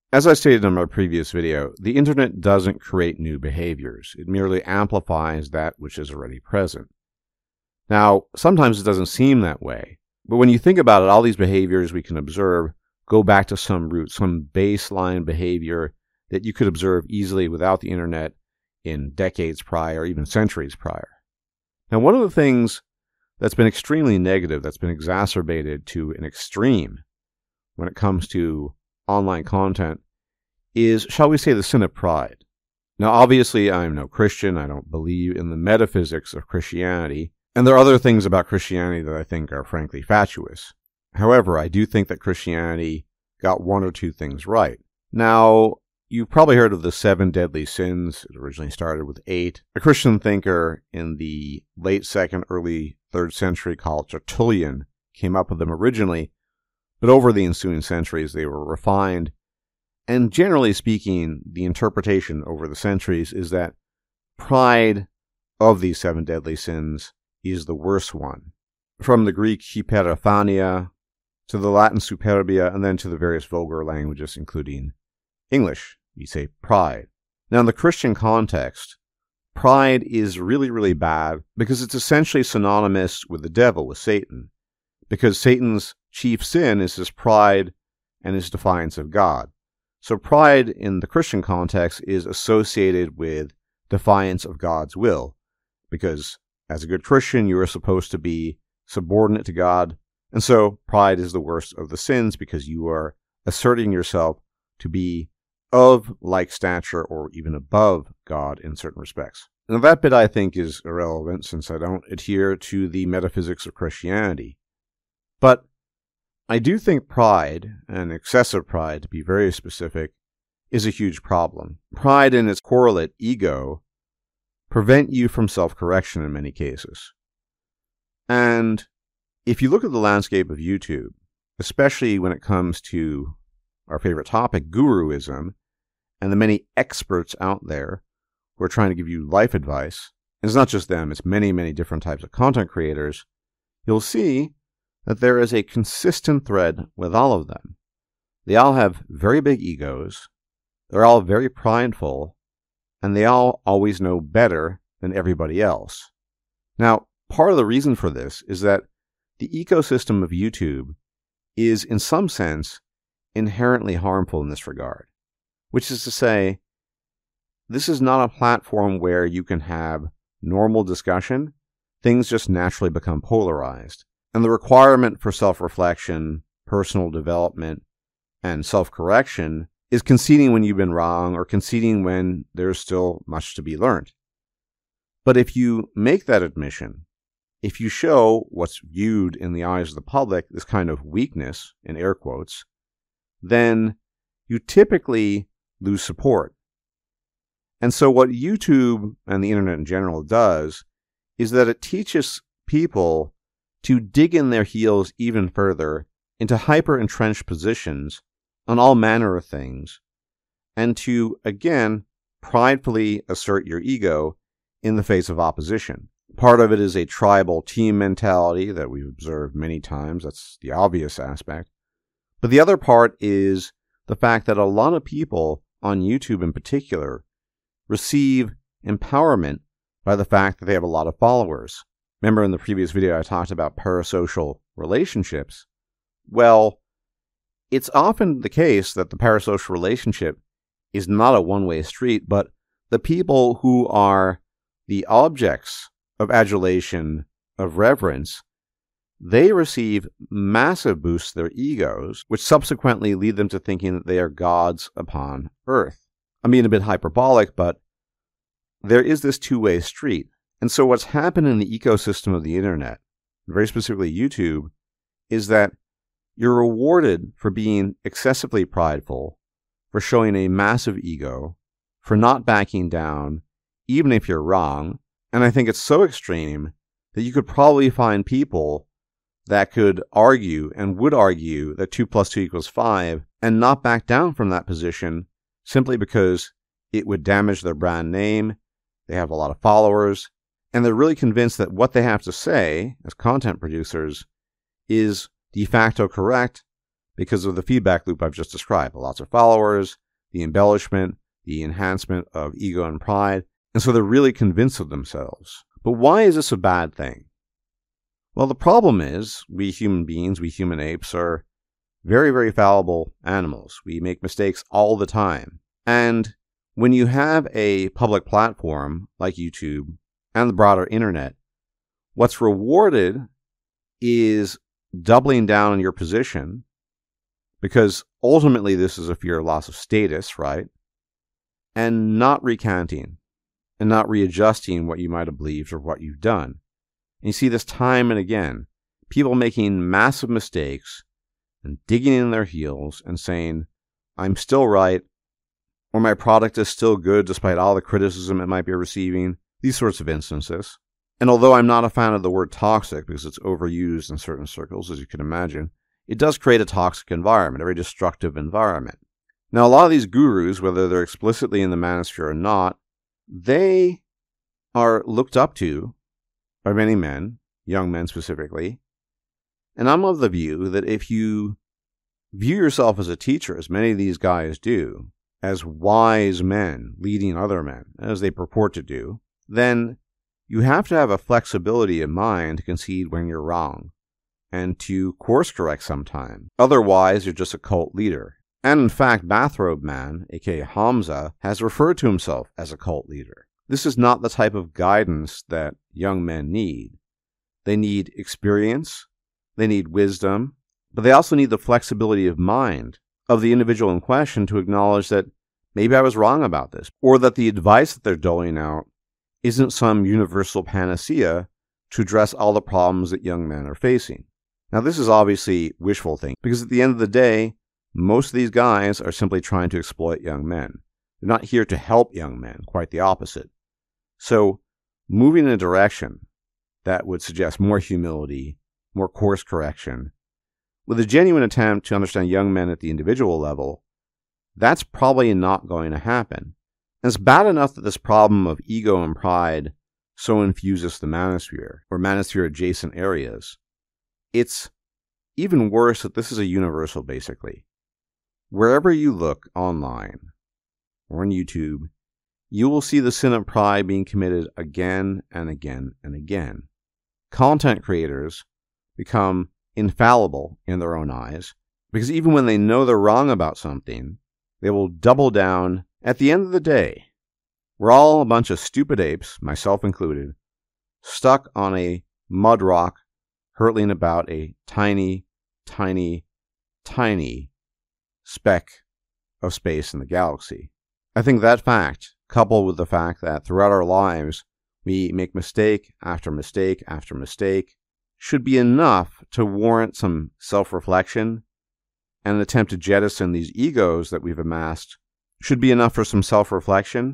As I stated in my previous video, the internet doesn't create new behaviors. It merely amplifies that which is already present. Now, sometimes it doesn't seem that way, but when you think about it, all these behaviors we can observe go back to some root, some baseline behavior that you could observe easily without the internet in decades prior, even centuries prior. Now, one of the things that's been extremely negative, that's been exacerbated to an extreme when it comes to online content, is, shall we say, the sin of pride. Now, obviously, I'm no Christian. I don't believe in the metaphysics of Christianity, and there are other things about Christianity that I think are frankly fatuous. However, I do think that Christianity got one or two things right. Now, you've probably heard of the 7 deadly sins. It originally started with 8. A Christian thinker in the late 2nd, early 3rd century called Tertullian came up with them originally, but over the ensuing centuries they were refined. And generally speaking, the interpretation over the centuries is that pride of these 7 deadly sins is the worst one. From the Greek hyperophania to the Latin superbia, and then to the various vulgar languages, including English, we say pride. Now, in the Christian context, pride is really, really bad because it's essentially synonymous with the devil, with Satan, because Satan's chief sin is his pride and his defiance of God. So pride in the Christian context is associated with defiance of God's will, because as a good Christian, you are supposed to be subordinate to God, and so pride is the worst of the sins because you are asserting yourself to be of like stature or even above God in certain respects. Now that bit I think is irrelevant since I don't adhere to the metaphysics of Christianity. But I do think pride, and excessive pride to be very specific, is a huge problem. Pride and its correlate, ego, prevent you from self-correction in many cases. And if you look at the landscape of YouTube, especially when it comes to our favorite topic, guruism, and the many experts out there who are trying to give you life advice, and it's not just them, it's many, many different types of content creators, you'll see that there is a consistent thread with all of them. They all have very big egos, they're all very prideful, and they all always know better than everybody else. Now, part of the reason for this is that the ecosystem of YouTube is, in some sense, inherently harmful in this regard. Which is to say, this is not a platform where you can have normal discussion. Things just naturally become polarized. And the requirement for self-reflection, personal development, and self-correction is conceding when you've been wrong or conceding when there's still much to be learned. But if you make that admission, if you show what's viewed in the eyes of the public, this kind of weakness, in air quotes, then you typically lose support. And so what YouTube and the internet in general does is that it teaches people to dig in their heels even further into hyper-entrenched positions on all manner of things, and to, again, pridefully assert your ego in the face of opposition. Part of it is a tribal team mentality that we've observed many times. That's the obvious aspect. But the other part is the fact that a lot of people on YouTube in particular receive empowerment by the fact that they have a lot of followers. Remember in the previous video I talked about parasocial relationships? Well, it's often the case that the parasocial relationship is not a one-way street, but the people who are the objects of adulation, of reverence, they receive massive boosts to their egos, which subsequently lead them to thinking that they are gods upon earth. I'm being a bit hyperbolic, but there is this two-way street. And so what's happened in the ecosystem of the internet, very specifically YouTube, is that you're rewarded for being excessively prideful, for showing a massive ego, for not backing down, even if you're wrong. And I think it's so extreme that you could probably find people that could argue and would argue that 2 + 2 = 5 and not back down from that position simply because it would damage their brand name. They have a lot of followers, and they're really convinced that what they have to say as content producers is de facto correct because of the feedback loop I've just described. Lots of followers, the embellishment, the enhancement of ego and pride, and so they're really convinced of themselves. But why is this a bad thing? Well, the problem is we human beings, we human apes, are very, very fallible animals. We make mistakes all the time. And when you have a public platform like YouTube and the broader internet, what's rewarded is doubling down on your position, because ultimately this is a fear of loss of status, right? And not recanting and not readjusting what you might have believed or what you've done. And you see this time and again, people making massive mistakes and digging in their heels and saying, I'm still right, or my product is still good despite all the criticism it might be receiving, these sorts of instances. And although I'm not a fan of the word toxic because it's overused in certain circles, as you can imagine, it does create a toxic environment, a very destructive environment. Now, a lot of these gurus, whether they're explicitly in the manosphere or not, they are looked up to by many men, young men specifically. And I'm of the view that if you view yourself as a teacher, as many of these guys do, as wise men leading other men, as they purport to do, then you have to have a flexibility of mind to concede when you're wrong and to course correct sometime. Otherwise, you're just a cult leader. And in fact, Bathrobe Man, aka Hamza, has referred to himself as a cult leader. This is not the type of guidance that young men need. They need experience, they need wisdom, but they also need the flexibility of mind of the individual in question to acknowledge that maybe I was wrong about this, or that the advice that they're doling out isn't some universal panacea to address all the problems that young men are facing. Now, this is obviously wishful thinking, because at the end of the day, most of these guys are simply trying to exploit young men. They're not here to help young men, quite the opposite. So, moving in a direction that would suggest more humility, more course correction, with a genuine attempt to understand young men at the individual level, that's probably not going to happen. And it's bad enough that this problem of ego and pride so infuses the manosphere, or manosphere adjacent areas. It's even worse that this is a universal, basically. Wherever you look online or on YouTube, you will see the sin of pride being committed again and again and again. Content creators become infallible in their own eyes because even when they know they're wrong about something, they will double down. At the end of the day, we're all a bunch of stupid apes, myself included, stuck on a mud rock hurtling about a tiny, tiny, tiny speck of space in the galaxy. I think that fact, coupled with the fact that throughout our lives we make mistake after mistake after mistake, should be enough to warrant some self-reflection and an attempt to jettison these egos that we've amassed, should be enough for some self-reflection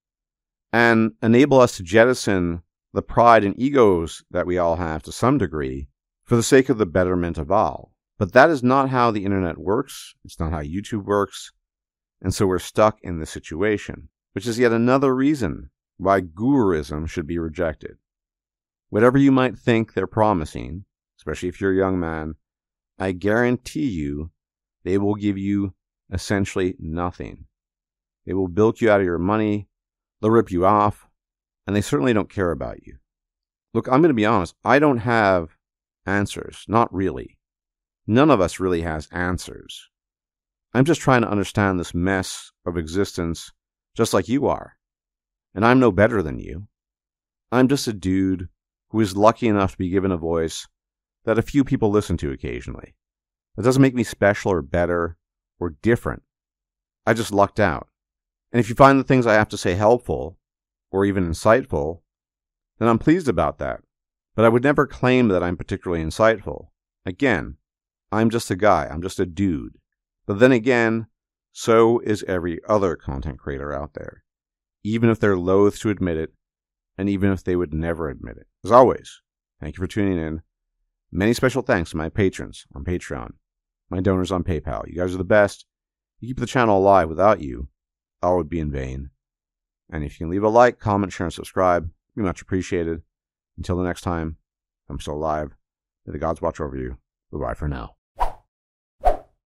and enable us to jettison the pride and egos that we all have to some degree for the sake of the betterment of all. But that is not how the internet works. It's not how YouTube works. And so we're stuck in this situation, which is yet another reason why guruism should be rejected. Whatever you might think they're promising, especially if you're a young man, I guarantee you they will give you essentially nothing. They will bilk you out of your money, they'll rip you off, and they certainly don't care about you. Look, I'm going to be honest, I don't have answers. Not really. None of us really has answers. I'm just trying to understand this mess of existence just like you are. And I'm no better than you. I'm just a dude who is lucky enough to be given a voice that a few people listen to occasionally. That doesn't make me special or better or different. I just lucked out. And if you find the things I have to say helpful or even insightful, then I'm pleased about that. But I would never claim that I'm particularly insightful. Again, I'm just a guy. I'm just a dude. But then again, so is every other content creator out there, even if they're loath to admit it, and even if they would never admit it. As always, thank you for tuning in. Many special thanks to my patrons on Patreon, my donors on PayPal. You guys are the best. You keep the channel alive. Without you, all would be in vain. And if you can leave a like, comment, share, and subscribe, it'd be much appreciated. Until the next time, I'm still alive. May the gods watch over you. Bye-bye for now.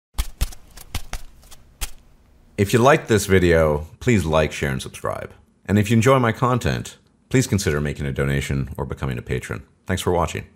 If you liked this video, please like, share, and subscribe. And if you enjoy my content, please consider making a donation or becoming a patron. Thanks for watching.